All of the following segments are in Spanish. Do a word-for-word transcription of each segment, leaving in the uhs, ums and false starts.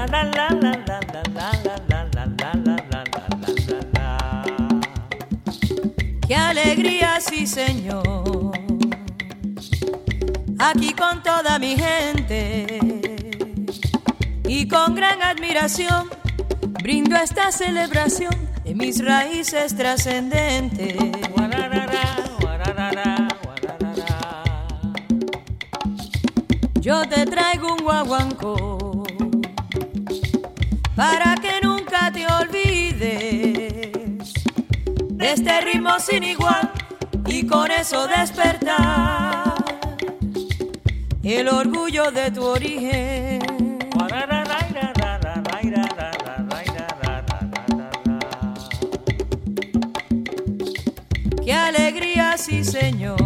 Qué alegría, sí señor, aquí con toda mi gente y con gran admiración brindo esta celebración de mis raíces trascendentes. Yo te traigo un guaguancó para que nunca te olvides de este ritmo sin igual y con eso despertar el orgullo de tu origen. Qué alegría, sí señor,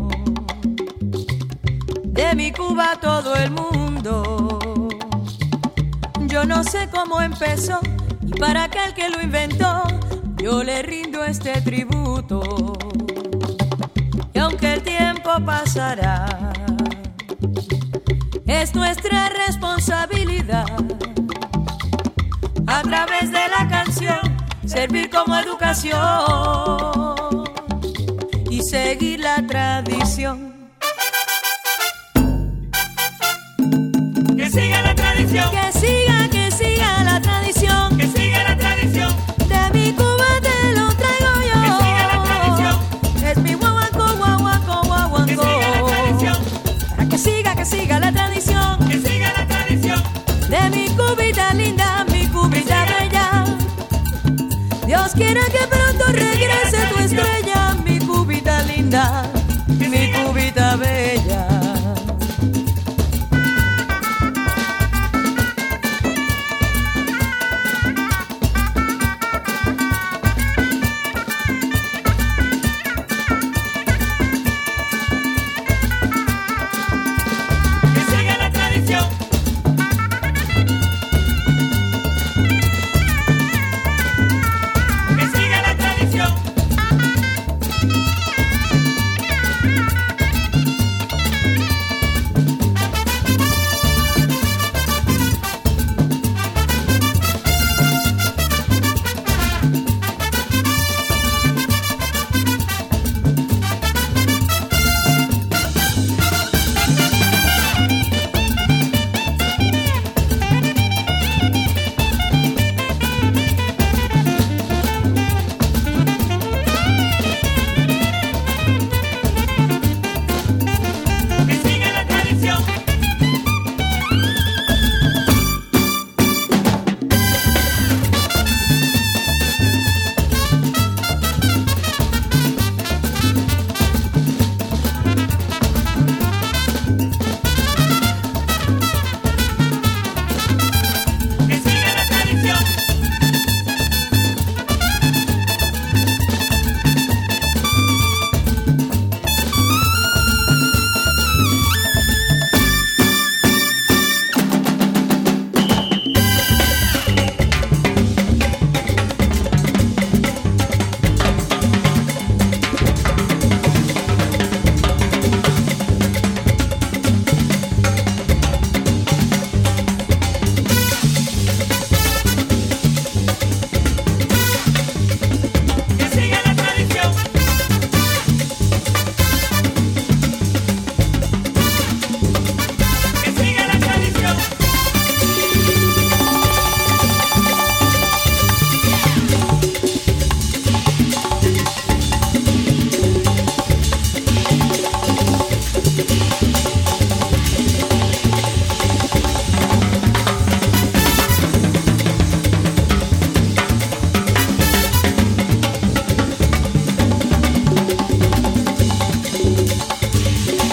de mi Cuba todo el mundo. Yo no sé cómo empezó y para aquel que lo inventó yo le rindo este tributo. Y aunque el tiempo pasará, es nuestra responsabilidad a través de la canción servir como educación y seguir la tradición. Que siga la tradición, que siga, que siga la tradición, que siga la tradición, de mi Cuba te lo traigo yo. que siga la tradición, es mi guaguancó, guaguancó, guaguancó. que siga la tradición, Para que siga, que siga la tradición, que siga la tradición, de mi Cubita linda, mi Cubita bella. Dios quiera que pronto regrese tu estrella, mi Cubita linda, mi Cubita bella.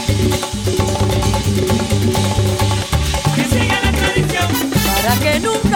Que nunca